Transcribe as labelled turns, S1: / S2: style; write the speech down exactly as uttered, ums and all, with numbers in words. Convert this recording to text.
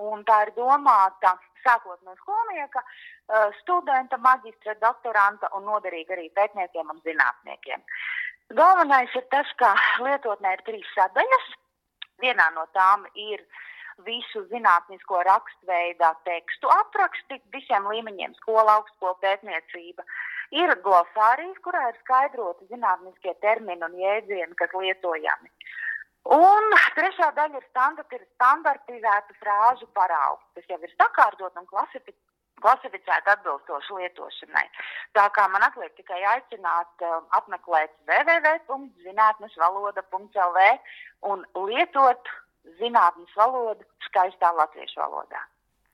S1: un tā ir domāta sākot no skolnieka, studenta, maģistra, doktoranta un noderīga arī pētniekiem un zinātniekiem. Galvenais ir tas, ka lietotnē ir trīs sadaļas. Vienā no tām ir visu zinātnisko rakstveida tekstu apraksti visiem līmeņiem - skola, augstskola, pētniecība. Ir glosārijas, kurā ir skaidroti zinātniskie termini un jēdzieni, kas lietojami. Un trešā daļa ir standartizēta frāžu paraugs, kas jau ir sakārtot un klasificēta klasificēta atbilstoši lietošanai. Tā kā man atliek tikai aicināt apmeklēt w w w punktu zinātnesvaloda punktu l v un lietot zinātnes valodu skaistā latviešu valodā.